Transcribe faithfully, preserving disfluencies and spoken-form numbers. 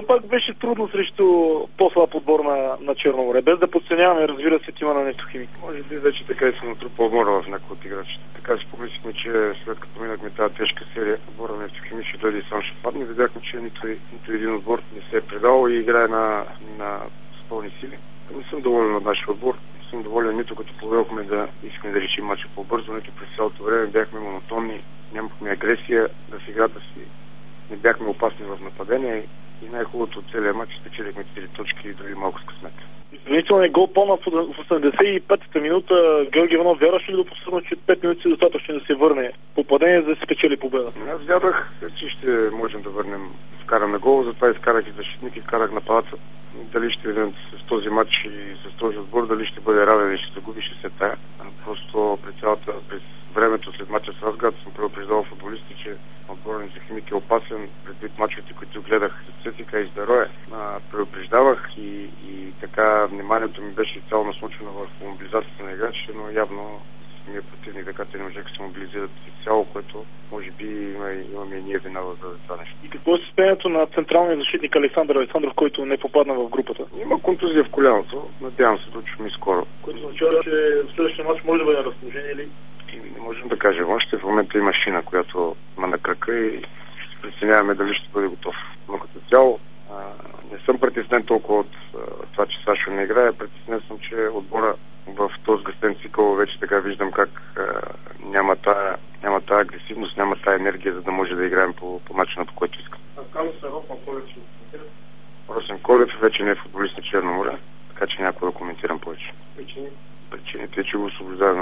защо пак беше трудно срещу по-слаб отбор на, на Черноморе? Без да подценяваме, разбира се, тима на Нефтохимик. Може би вече така и се натрупа отбора в някои от играчите. Така си помислихме, че след като минахме тази тежка серия, отбора на Нефтохимик ще дойде и сам ще падне. Видяхме, че нито, нито един отбор не се е предал и играе на, на с пълни сили. Не съм доволен от нашия отбор. Не съм доволен нито като повелохме да искаме да решим мача по-бързо, нито през цялото време бяхме монотонни, нямахме агресия в играта си, не бяхме опасни в нападение и най-хубавото от целия мач спечелихме четири точки и дори малко с късмет. Изпълнителният гол по-на в осемдесет и пета минута Георги Иванов вярваше ли да постигна, че пет минути е достатъчно да се върне попадение, за да се спечели победа? Аз вярвах, че ще можем да върнем, вкараме гол, затова изкарах и защитник и вкарах нападател. Дали ще видим с този матч и с този отбор, дали ще бъде равен и ще загуби, ще се тая. Просто през цялата, през времето след матча с Разград съм предупреждавал футболисти, че отборът на Нефтохимик е опасен. Предвид мачовете, които гледах с Цетика и Здароя, предупреждавах и, и така вниманието ми беше цяло насочено в мобилизацията на играчите, но явно самия противник, така те не можеха да се мобилизират цяло, което може би има, имаме и ние вина за това нещо. И какво е състоянието на централния защитник Александър Александров, който не попадна в групата? Има контузия в коляното, надявам се да учим и скоро. Което означава, че в следващия мач може да бъде на разположение или? И не можем да кажем. Още в момента има шина, която има на крака и ще преценяваме дали ще бъде готов. Но като цяло а, не съм притеснен толкова от а, това, че Сашо не играе. Притеснен съм, че отбора в този гъстен цикъл вече така виждам как а, няма тая няма тая агресивност, няма тая енергия, за да може да играем по, по начина, по който искам. А казва се Росен Колев, че Росен Колев вече не е футболист на Черно море, така че някой да коментирам повече. Причини? Причините е, че го освобождаваме